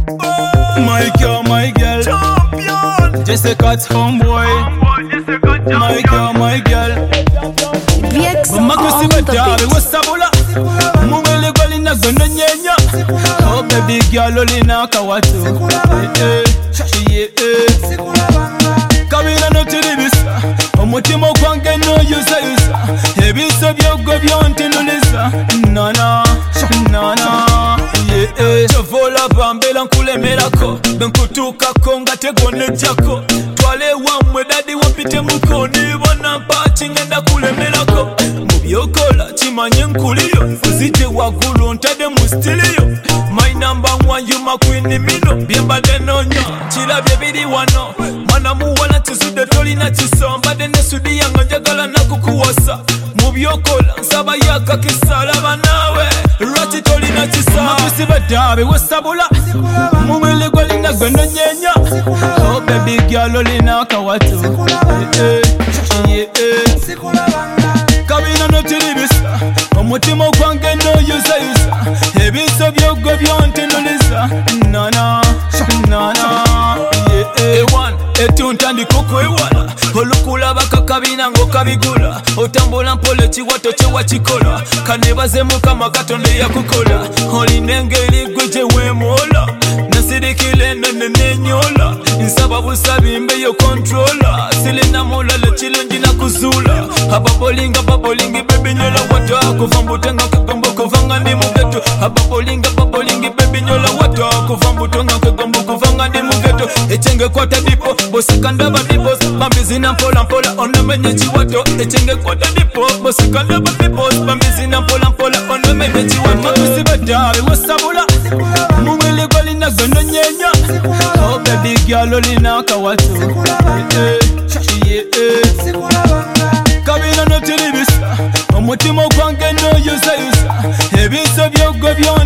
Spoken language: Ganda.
My girl, my girl, champion. Jessica's homeboy. My girl. Makusi badawe wasabula. Mumele gwali na gono nyenya. Oh baby girl olina kawatu. Kabila no tiribisa. Omutima kwange no yusa. Ebiso byogwe byontinulisa. Nana. Chovola bambela nkulemerako benkutukako nga tegonejjako twale wamwe dadi wapite mukoni bona mpati ngenda kulemerako mu byokola kimanye nkuliyo kuzite waggulu ntadde mu stiliyo my number one you my queen mino byembadde nonya kirabye biri wano mwana muwala tuzudde tolina kiso mbadde ne sudi yange njagala nakukuwosa mu byokola nsaba yakakisala nawe lwaki tolina kisa makusi badabe wasabula mumele gwalina gono nyenya oh baby girl olina kawatu kabina no tiribisa omutima kwange no yusa ebiso byogwe byontinulisa nana ewan etunta ndikuko ewala olukulaba kakabina ng'okabigula otambula mpole kiwato kye wakikola kanebaze mukama katonda yakukola olina engeri gwe gye weemwola nasirikira eno nenenyola nsaba busabi mbeyo kontrola sirina mulala kirungi nakuzuula ababolinga bebinyola wata kuva mbuto nga kagombo kuva nga ndi mugeto ababolinga bebinyola wata kuva mbuto nga kagombo kuva nga ndi mugeto ekyenge kwata dipo boseka ndaba dipo bambizina mpola onomenye kiwato ekyenge kwata dipo boseka ndaba dipo bambizina mpola onomenye kiwato makusi badabe wasabula mumele gwalina gono nyenya oh baby girl olina kawatu kabina no tiribisa omutima kwange no yusa ebiso byogwe